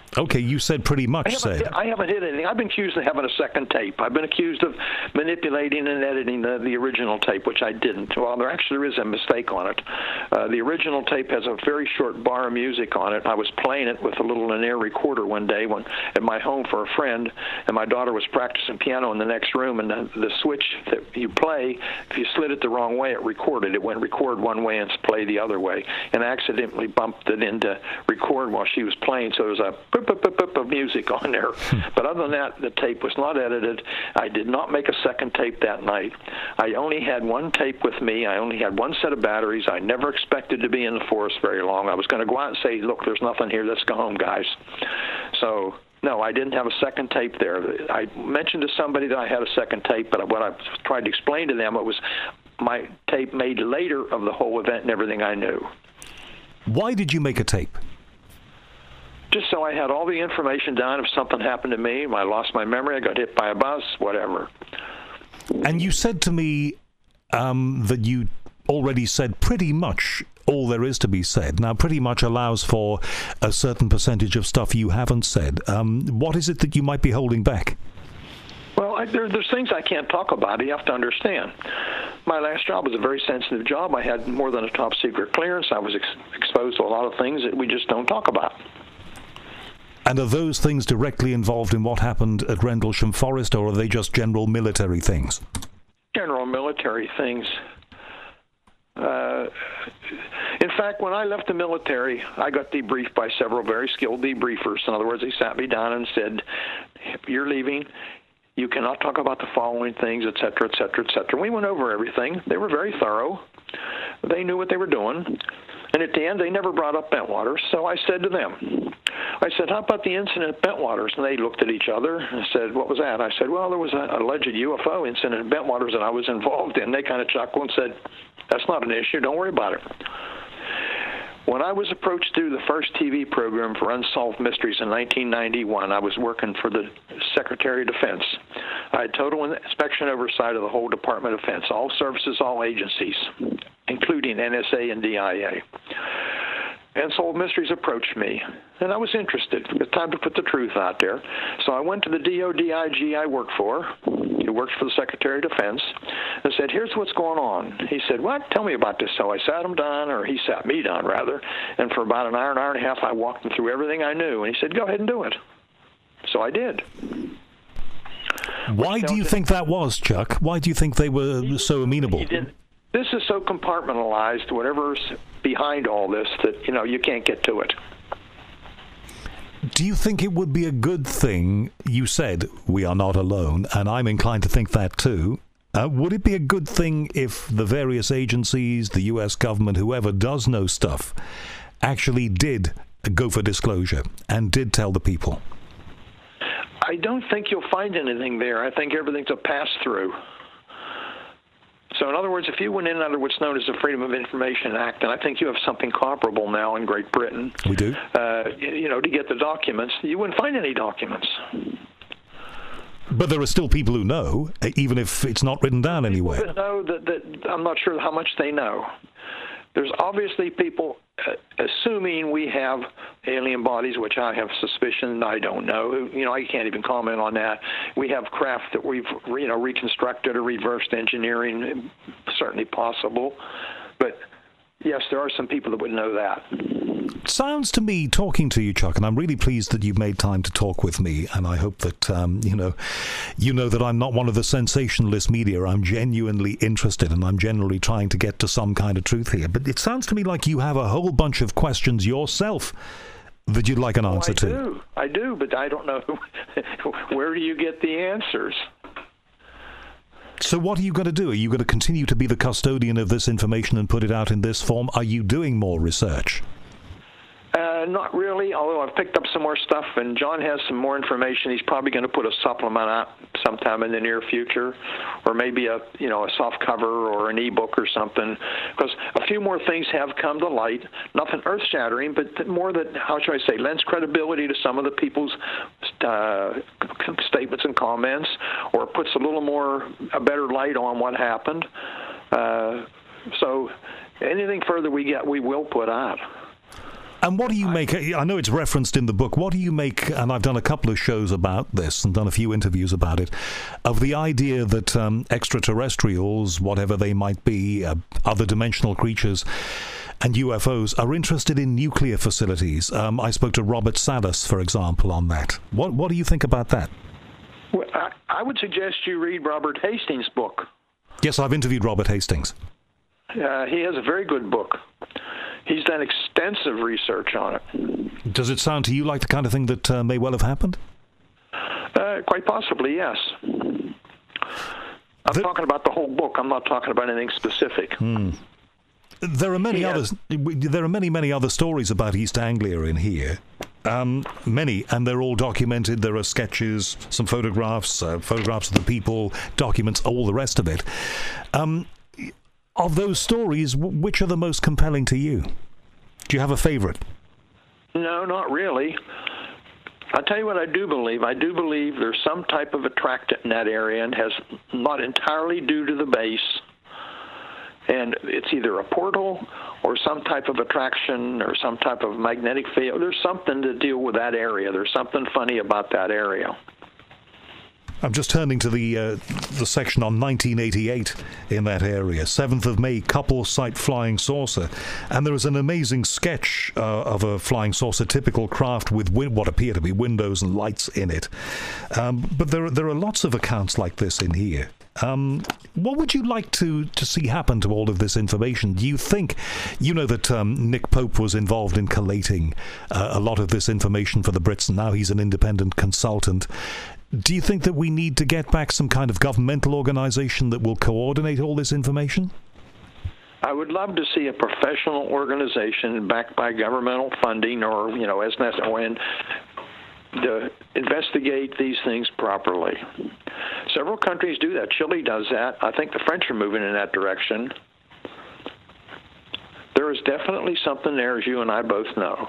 Okay, you said pretty much I haven't hit anything. I've been accused of having a second tape. I've been accused of manipulating and editing the original tape, which I didn't. Well, there actually is a mistake on it. The original tape has a very short bar of music on it. I was playing it with a little linear recorder one day at my home for a friend, and my daughter was practicing piano in the next room, and the switch that you play, if you slid it the wrong way, it recorded. It went record one way and play the other way, and I accidentally bumped it into record while she was playing, so there was a of music on there. But other than that, the tape was not edited. I did not make a second tape that night. I only had one tape with me. I only had one set of batteries. I never expected to be in the forest very long. I was going to go out and say, look, there's nothing here. Let's go home, guys. So, no, I didn't have a second tape there. I mentioned to somebody that I had a second tape, but what I tried to explain to them, it was my tape made later of the whole event and everything I knew. Why did you make a tape? Just so I had all the information down if something happened to me, I lost my memory, I got hit by a bus, whatever. And you said to me that you already said pretty much all there is to be said. Now, pretty much allows for a certain percentage of stuff you haven't said. What is it that you might be holding back? Well, there's things I can't talk about. You have to understand. My last job was a very sensitive job. I had more than a top secret clearance. I was exposed to a lot of things that we just don't talk about. And are those things directly involved in what happened at Rendlesham Forest, or are they just general military things? General military things. In fact, when I left the military, I got debriefed by several very skilled debriefers. In other words, they sat me down and said, you're leaving. You cannot talk about the following things, et cetera, et cetera, et cetera. We went over everything. They were very thorough. They knew what they were doing. And at the end, they never brought up Bentwaters. So I said to them, how about the incident at Bentwaters? And they looked at each other and said, what was that? I said, well, there was an alleged UFO incident at Bentwaters that I was involved in. They kind of chuckled and said, that's not an issue. Don't worry about it. When I was approached to do the first TV program for Unsolved Mysteries in 1991, I was working for the Secretary of Defense. I had total inspection oversight of the whole Department of Defense, all services, all agencies, including NSA and DIA. Unsolved Mysteries approached me, and I was interested. It's time to put the truth out there. So I went to the DODIG I worked for, who works for the Secretary of Defense, and said, here's what's going on. He said, what? Tell me about this. So I sat him down, or he sat me down, rather, and for about an hour and a half, I walked him through everything I knew, and he said, go ahead and do it. So I did. Why do you think that was, Chuck? Why do you think they were so amenable? This is so compartmentalized, whatever's behind all this, that, you can't get to it. Do you think it would be a good thing? You said we are not alone, and I'm inclined to think that too. Would it be a good thing if the various agencies, the U.S. government, whoever does know stuff, actually did go for disclosure and did tell the people? I don't think you'll find anything there. I think everything's a pass-through. So in other words, if you went in under what's known as the Freedom of Information Act, and I think you have something comparable now in Great Britain. We do. To get the documents, you wouldn't find any documents. But there are still people who know, even if it's not written down anywhere. People that know that I'm not sure how much they know. There's obviously people assuming we have alien bodies, which I have suspicion. I don't know. I can't even comment on that. We have craft that we've, reconstructed or reversed engineering, certainly possible. But yes, there are some people that would know that. Sounds to me, talking to you, Chuck, and I'm really pleased that you've made time to talk with me, and I hope that, you know that I'm not one of the sensationalist media. I'm genuinely interested, and I'm generally trying to get to some kind of truth here. But it sounds to me like you have a whole bunch of questions yourself that you'd like an answer to. I do, but I don't know. Where do you get the answers? So what are you going to do? Are you going to continue to be the custodian of this information and put it out in this form? Are you doing more research? Not really, although I've picked up some more stuff, and John has some more information. He's probably going to put a supplement out sometime in the near future, or maybe a soft cover or an ebook or something, because a few more things have come to light. Nothing earth-shattering, but more that, how should I say, lends credibility to some of the people's statements and comments, or puts a better light on what happened. So anything further we get, we will put out. And what do you make, I know it's referenced in the book, what do you make, and I've done a couple of shows about this and done a few interviews about it, of the idea that extraterrestrials, whatever they might be, other dimensional creatures and UFOs are interested in nuclear facilities? I spoke to Robert Salas, for example, on that. What do you think about that? Well, I would suggest you read Robert Hastings' book. Yes, I've interviewed Robert Hastings. He has a very good book. He's done extensive research on it. Does it sound to you like the kind of thing that may well have happened? Quite possibly, yes. I'm talking about the whole book. I'm not talking about anything specific. There are many others. There are many other stories about East Anglia in here. Many, and they're all documented. There are sketches, some photographs, photographs of the people, documents, all the rest of it. Of those stories, which are the most compelling to you? Do you have a favorite? No, not really. I'll tell you what I do believe. I do believe there's some type of attractant in that area, and has not entirely due to the base. And it's either a portal or some type of attraction or some type of magnetic field. There's something to deal with that area. There's something funny about that area. I'm just turning to the section on 1988 in that area. 7th of May, couple sight flying saucer. And there is an amazing sketch of a flying saucer, typical craft with what appear to be windows and lights in it. But there are lots of accounts like this in here. What would you like to see happen to all of this information? Do you think, you know that Nick Pope was involved in collating a lot of this information for the Brits, and now he's an independent consultant. Do you think that we need to get back some kind of governmental organization that will coordinate all this information? I would love to see a professional organization backed by governmental funding or, as necessary, to investigate these things properly. Several countries do that. Chile does that. I think the French are moving in that direction. There is definitely something there, as you and I both know.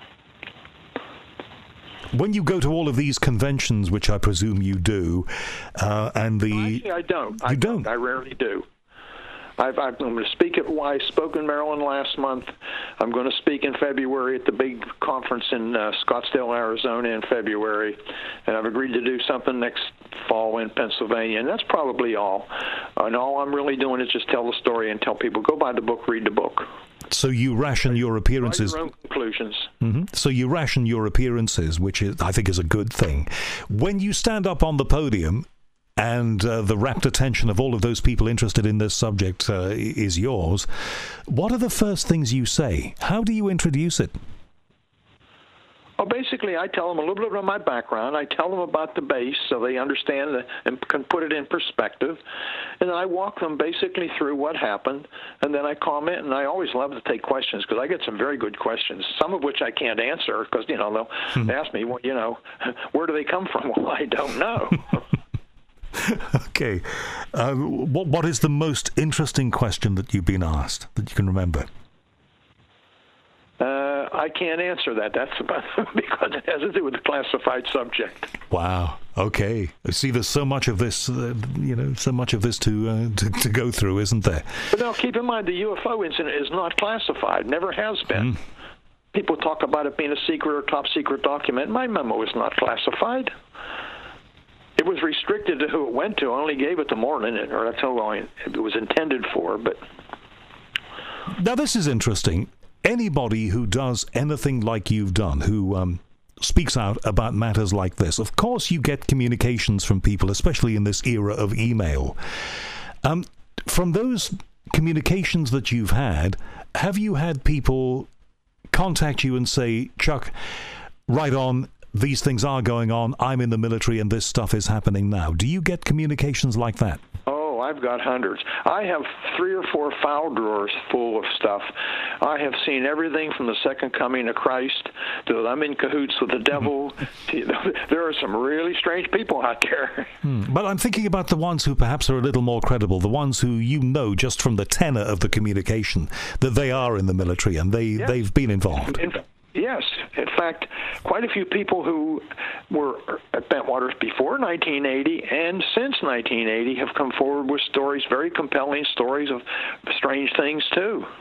When you go to all of these conventions, which I presume you do, Actually, I don't. You don't? I rarely do. I'm going to speak at I spoke in Maryland last month. I'm going to speak in February at the big conference in Scottsdale, Arizona in February, and I've agreed to do something next fall in Pennsylvania, and that's probably all. And all I'm really doing is just tell the story and tell people, go buy the book, read the book. So you ration your appearances. Draw your own conclusions. Mm-hmm. So you ration your appearances, which I think is a good thing. When you stand up on the podium and the rapt attention of all of those people interested in this subject is yours, what are the first things you say? How do you introduce it? Well, basically, I tell them a little bit about my background. I tell them about the base so they understand and can put it in perspective. And then I walk them basically through what happened, and then I comment. And I always love to take questions because I get some very good questions, some of which I can't answer because, they'll ask me, well, where do they come from? Well, I don't know. Okay. What is the most interesting question that you've been asked that you can remember? I can't answer that. That's about because it has to do with the classified subject. Wow. Okay. See, there's so much of this, so much of this to go through, isn't there? But now, keep in mind, the UFO incident is not classified. Never has been. People talk about it being a secret or top secret document. My memo is not classified. It was restricted to who it went to. I only gave it to Moreland, or that's how long it was intended for. But now, this is interesting. Anybody who does anything like you've done, who speaks out about matters like this, of course you get communications from people, especially in this era of email. From those communications that you've had, have you had people contact you and say, Chuck, right on, these things are going on, I'm in the military and this stuff is happening now? Do you get communications like that? Oh, I've got hundreds. I have 3 or 4 file drawers full of stuff. I have seen everything from the second coming of Christ to I'm in cahoots with the devil. There are some really strange people out there. But I'm thinking about the ones who perhaps are a little more credible, the ones who just from the tenor of the communication that they are in the military and they've been involved. Yes. In fact, quite a few people who were at Bentwaters before 1980 and since 1980 have come forward with stories, very compelling stories of strange things, too.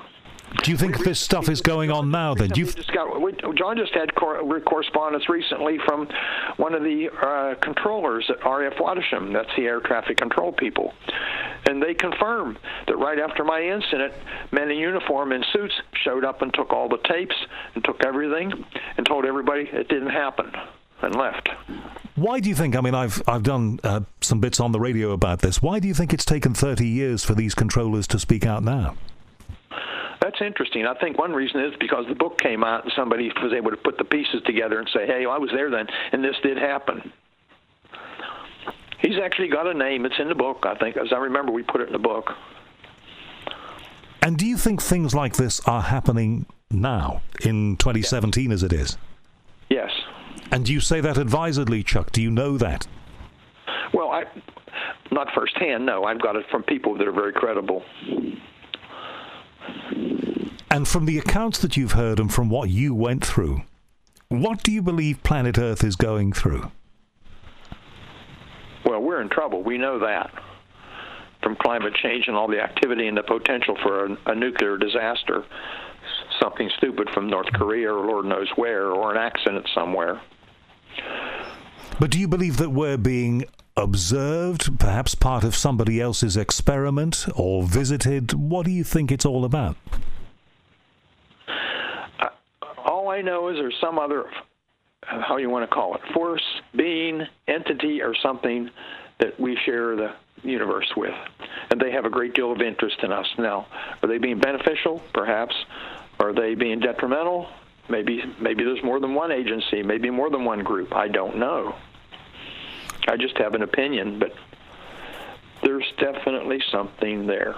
Do you think this stuff is going on now, then? John just had correspondence recently from one of the controllers at RF Wattisham. That's the air traffic control people. And they confirmed that right after my incident, men in uniform in suits showed up and took all the tapes and took everything and told everybody it didn't happen and left. Why do you think, I mean, I've done some bits on the radio about this. Why do you think it's taken 30 years for these controllers to speak out now? That's interesting. I think one reason is because the book came out and somebody was able to put the pieces together and say, hey, I was there then, and this did happen. He's actually got a name. It's in the book, I think. As I remember, we put it in the book. And do you think things like this are happening now, in 2017 as it is? Yes. And do you say that advisedly, Chuck? Do you know that? Well, not firsthand, no. I've got it from people that are very credible. And from the accounts that you've heard and from what you went through, what do you believe planet Earth is going through? Well, we're in trouble. We know that. From climate change and all the activity and the potential for a nuclear disaster, something stupid from North Korea or Lord knows where, or an accident somewhere. But do you believe that we're being observed, perhaps part of somebody else's experiment, or visited? What do you think it's all about? All I know is there's some other, how you want to call it, force, being, entity, or something that we share the universe with. And they have a great deal of interest in us. Now, are they being beneficial? Perhaps. Are they being detrimental? Maybe there's more than one agency, maybe more than one group. I don't know. I just have an opinion, but there's definitely something there.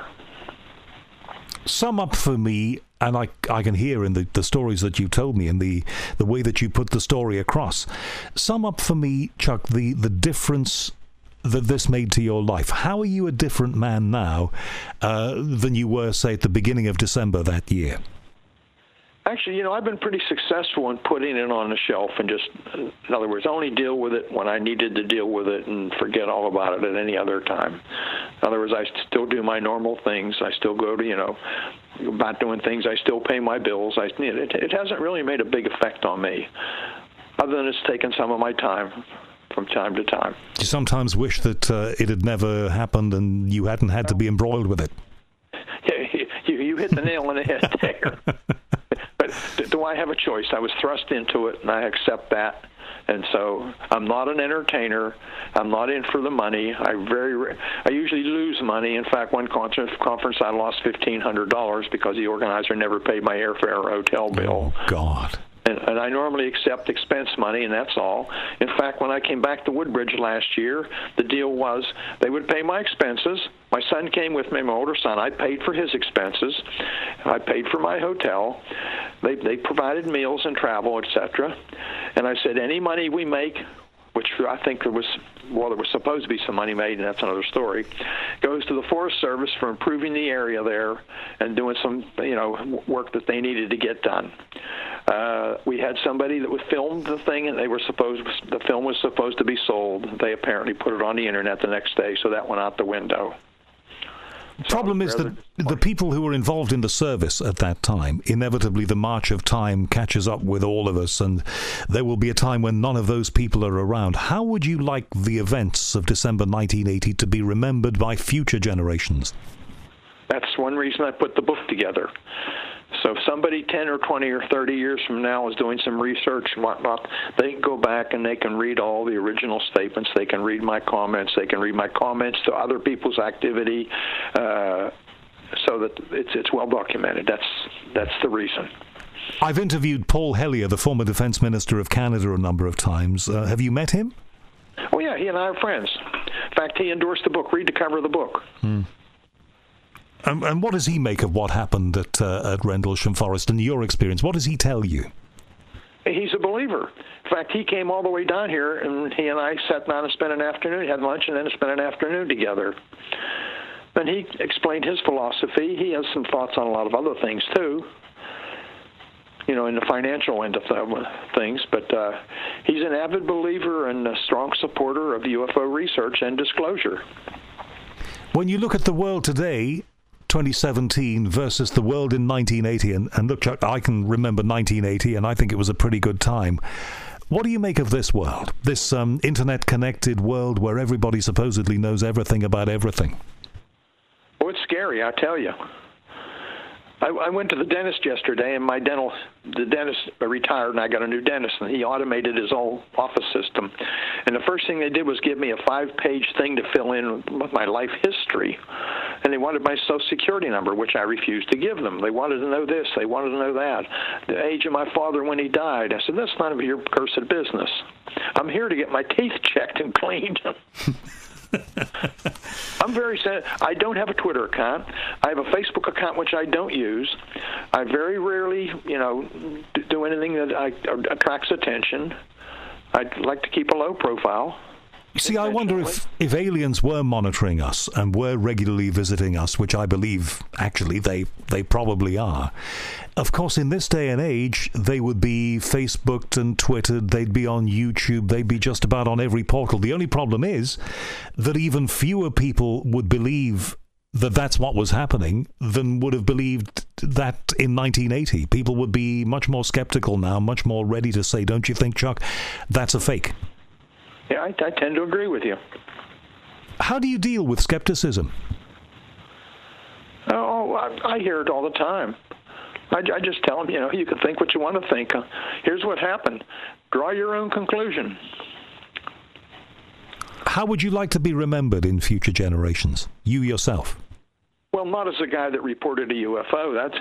Sum up for me, and I can hear in the stories that you told me and the way that you put the story across. Sum up for me, Chuck, the difference that this made to your life. How are you a different man now than you were, say, at the beginning of December that year? Actually, I've been pretty successful in putting it on the shelf and just, in other words, only deal with it when I needed to deal with it and forget all about it at any other time. In other words, I still do my normal things. I still go to, about doing things. I still pay my bills. It hasn't really made a big effect on me, other than it's taken some of my time from time to time. You sometimes wish that it had never happened and you hadn't had to be embroiled with it. Yeah, you hit the nail on the head there. But do I have a choice? I was thrust into it, and I accept that. And so I'm not an entertainer. I'm not in for the money. I usually lose money. In fact, one conference I lost $1,500 because the organizer never paid my airfare or hotel bill. Oh, God. And I normally accept expense money, and that's all. In fact, when I came back to Woodbridge last year, the deal was they would pay my expenses. My son came with me, my older son. I paid for his expenses. I paid for my hotel. They provided meals and travel, etc. And I said, any money we make, which I think there was supposed to be some money made, and that's another story, goes to the Forest Service for improving the area there and doing some, work that they needed to get done. We had somebody that was filmed the thing, and the film was supposed to be sold. They apparently put it on the internet the next day, so that went out the window. The problem is that the people who were involved in the service at that time, inevitably the march of time catches up with all of us, and there will be a time when none of those people are around. How would you like the events of December 1980 to be remembered by future generations? That's one reason I put the book together. So if somebody 10 or 20 or 30 years from now is doing some research and whatnot, they can go back and they can read all the original statements. They can read my comments. They can read my comments to other people's activity, so that it's well documented. That's the reason. I've interviewed Paul Hellyer, the former Defense Minister of Canada, a number of times. Have you met him? Oh, yeah, he and I are friends. In fact, he endorsed the book. Read the cover of the book. And what does he make of what happened at Rendlesham Forest in your experience? What does he tell you? He's a believer. In fact, he came all the way down here, and he and I sat down and spent an afternoon, had lunch, and then spent an afternoon together. And he explained his philosophy. He has some thoughts on a lot of other things, too, in the financial end of things. But he's an avid believer and a strong supporter of UFO research and disclosure. When you look at the world today, 2017 versus the world in 1980. And look, Chuck, I can remember 1980, and I think it was a pretty good time. What do you make of this world, this internet-connected world where everybody supposedly knows everything about everything? Oh, it's scary, I tell you. I went to the dentist yesterday, and the dentist retired, and I got a new dentist, and he automated his whole office system. And the first thing they did was give me a 5-page thing to fill in with my life history. And they wanted my Social Security number, which I refused to give them. They wanted to know this. They wanted to know that. The age of my father when he died. I said, that's none of your cursed business. I'm here to get my teeth checked and cleaned. I'm very sad. I don't have a Twitter account. I have a Facebook account, which I don't use. I very rarely, do anything that attracts attention. I'd like to keep a low profile. See, I wonder if aliens were monitoring us and were regularly visiting us, which I believe, actually, they probably are. Of course, in this day and age, they would be Facebooked and Twittered, they'd be on YouTube, they'd be just about on every portal. The only problem is that even fewer people would believe that that's what was happening than would have believed that in 1980. People would be much more skeptical now, much more ready to say, don't you think, Chuck, that's a fake? Yeah, I tend to agree with you. How do you deal with skepticism? Oh, I hear it all the time. I just tell them, you can think what you want to think. Here's what happened. Draw your own conclusion. How would you like to be remembered in future generations? You yourself? Well, not as a guy that reported a UFO. That's...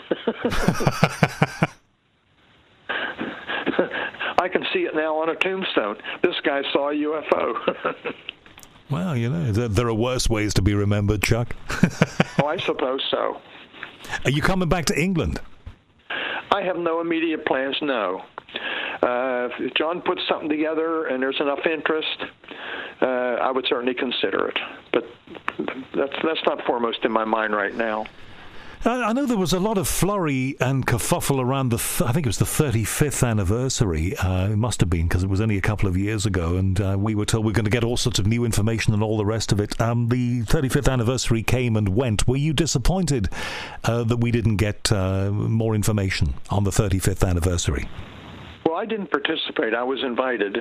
I can see it now on a tombstone. This guy saw a UFO. Well, there are worse ways to be remembered, Chuck. Oh, I suppose so. Are you coming back to England? I have no immediate plans, no. If John puts something together and there's enough interest, I would certainly consider it. But that's not foremost in my mind right now. I know there was a lot of flurry and kerfuffle around I think it was the 35th anniversary. It must have been, because it was only a couple of years ago, and we were told we're going to get all sorts of new information and all the rest of it. The 35th anniversary came and went. Were you disappointed that we didn't get more information on the 35th anniversary? Well, I didn't participate. I was invited.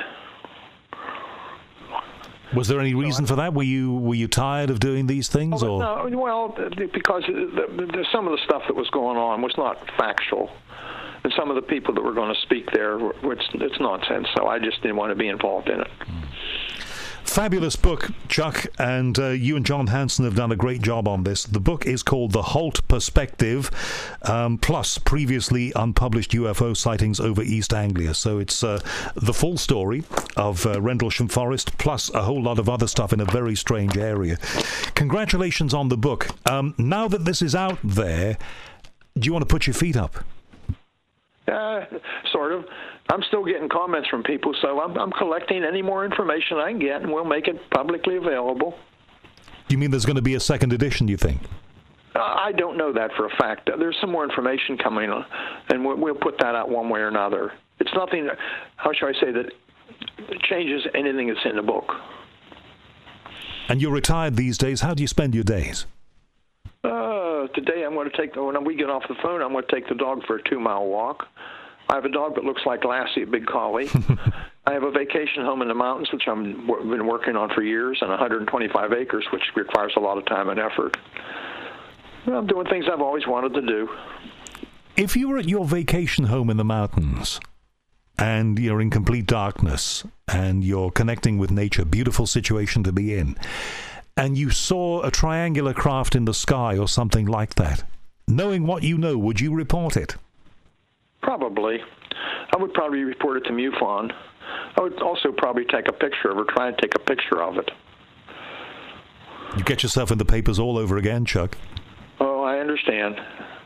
Was there any reason for that? Were you tired of doing these things, or? No, well, because some of the stuff that was going on was not factual, and some of the people that were going to speak there, it's nonsense. So I just didn't want to be involved in it. Fabulous book, Chuck, and you and John Hanson have done a great job on this. The book is called The Holt Perspective, plus previously unpublished UFO sightings over East Anglia. So it's the full story of Rendlesham Forest, plus a whole lot of other stuff in a very strange area. Congratulations on the book. Now that this is out there, do you want to put your feet up? Sort of. I'm still getting comments from people, so I'm collecting any more information I can get, and we'll make it publicly available. You mean there's going to be a second edition, do you think? I don't know that for a fact. There's some more information coming, and we'll put that out one way or another. It's nothing, how shall I say, that changes anything that's in the book. And you're retired these days. How do you spend your days? Today I'm going to when we get off the phone, I'm going to take the dog for a 2-mile walk. I have a dog that looks like Lassie, a big collie. I have a vacation home in the mountains, which I've been working on for years, on 125 acres, which requires a lot of time and effort. I'm doing things I've always wanted to do. If you were at your vacation home in the mountains, and you're in complete darkness, and you're connecting with nature, beautiful situation to be in, and you saw a triangular craft in the sky or something like that, knowing what you know, would you report it? Probably. I would probably report it to MUFON. I would also probably take a picture of it, try and take a picture of it. You get yourself in the papers all over again, Chuck. Oh, I understand.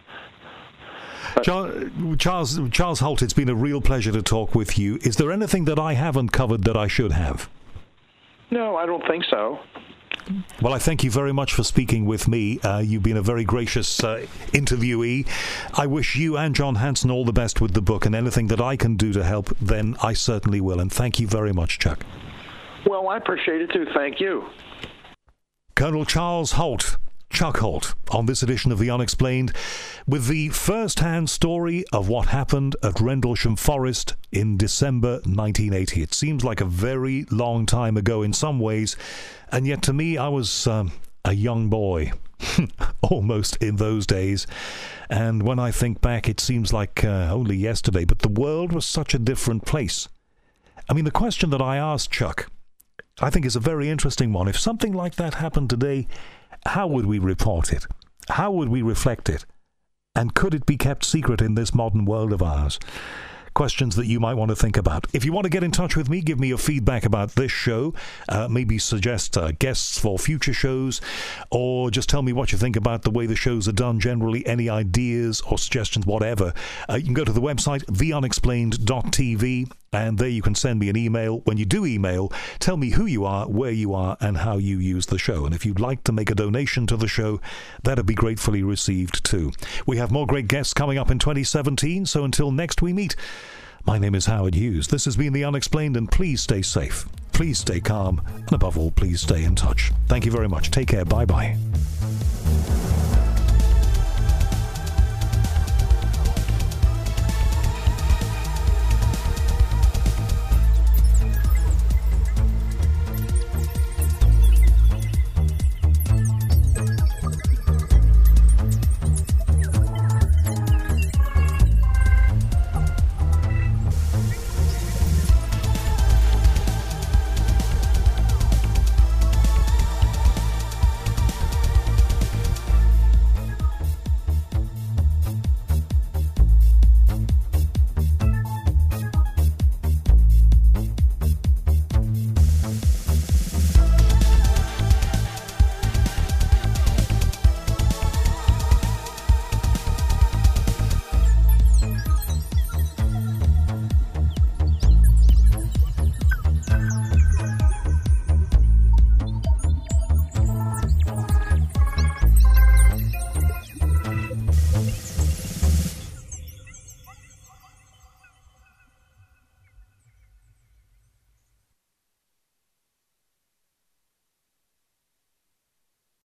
Charles Holt, it's been a real pleasure to talk with you. Is there anything that I haven't covered that I should have? No, I don't think so. Well, I thank you very much for speaking with me. You've been a very gracious interviewee. I wish you and John Hanson all the best with the book, and anything that I can do to help, then I certainly will. And thank you very much, Chuck. Well, I appreciate it too. Thank you. Colonel Charles Holt, Chuck Holt on this edition of The Unexplained with the first-hand story of what happened at Rendlesham Forest in December 1980. It seems like a very long time ago in some ways, and yet to me I was a young boy almost in those days, and when I think back it seems like only yesterday, but the world was such a different place. I mean, the question that I asked Chuck I think is a very interesting one. If something like that happened today, how would we report it? How would we reflect it? And could it be kept secret in this modern world of ours? Questions that you might want to think about. If you want to get in touch with me, give me your feedback about this show, maybe suggest guests for future shows, or just tell me what you think about the way the shows are done generally, any ideas or suggestions, whatever. You can go to the website, theunexplained.tv, and there you can send me an email. When you do email, tell me who you are, where you are, and how you use the show. And if you'd like to make a donation to the show, that'd be gratefully received too. We have more great guests coming up in 2017, so until next we meet, my name is Howard Hughes. This has been The Unexplained, and please stay safe, please stay calm, and above all, please stay in touch. Thank you very much. Take care. Bye-bye.